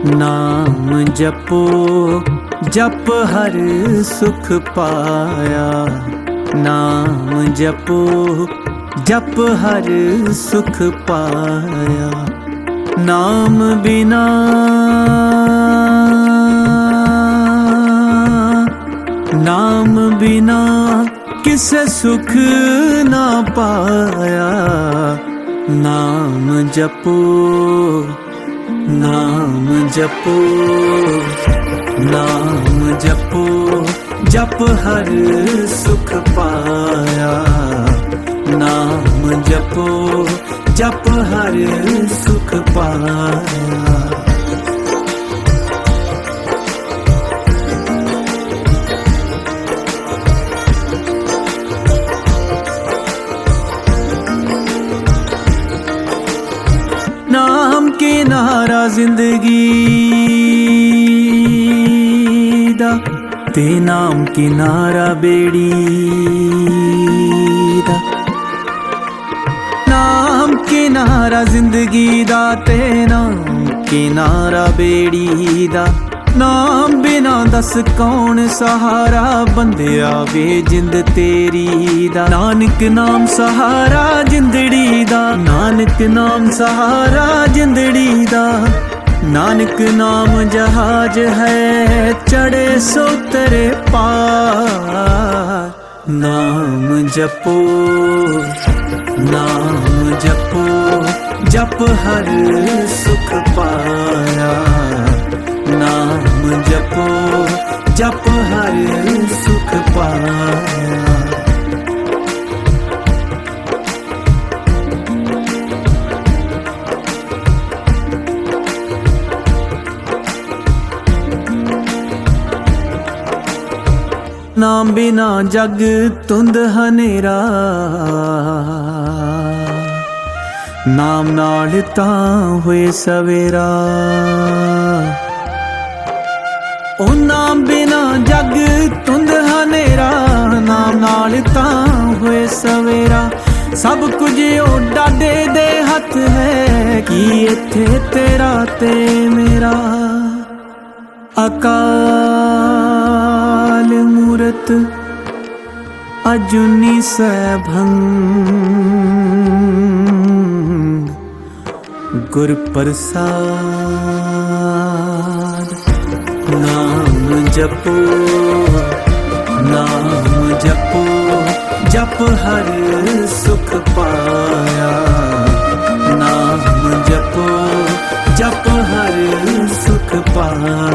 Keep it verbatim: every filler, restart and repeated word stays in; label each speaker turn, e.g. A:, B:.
A: नाम जपो जप हर सुख पाया। नाम जपो जप हर सुख पाया। नाम बिना नाम बिना किसे सुख ना पाया। नाम जपो नाम जपो नाम जपो जप हर सुख पाया। नाम जपो जप हर सुख पाया। नाम किनारा जिंदगी दा ते नाम किनारा बेड़ी दा। नाम किनारा जिंदगी दा ते नाम किनारा बेड़ी दा। नाम बिना दस कौन सहारा बंदिया वे जिंद तेरी दा। नानक नाम सहारा जिंदड़ी दा। नानक नाम सहारा जिंदड़ी दा। नानक नाम जहाज है चढ़े सो तेरे पार। नाम जपो नाम जपो जप हर सुख पाया। नाम जपो जप हर सुख पाया। नाम बिना जग तुंद हनेरा। नाम नाल तां होए सवेरा। ओ नाम बिना जग तुंद हनेरा। नाम नाल तां होए सवेरा। सब कुछ ओ डाडे दे हथ है कि इत्थे तेरा ते मेरा। अकाल मूरत अजुनी सैभंग गुर प्रसाद। नाम जपो नाम जपो जप हर सुख पाया। नाम जपो जप हर सुख पाया।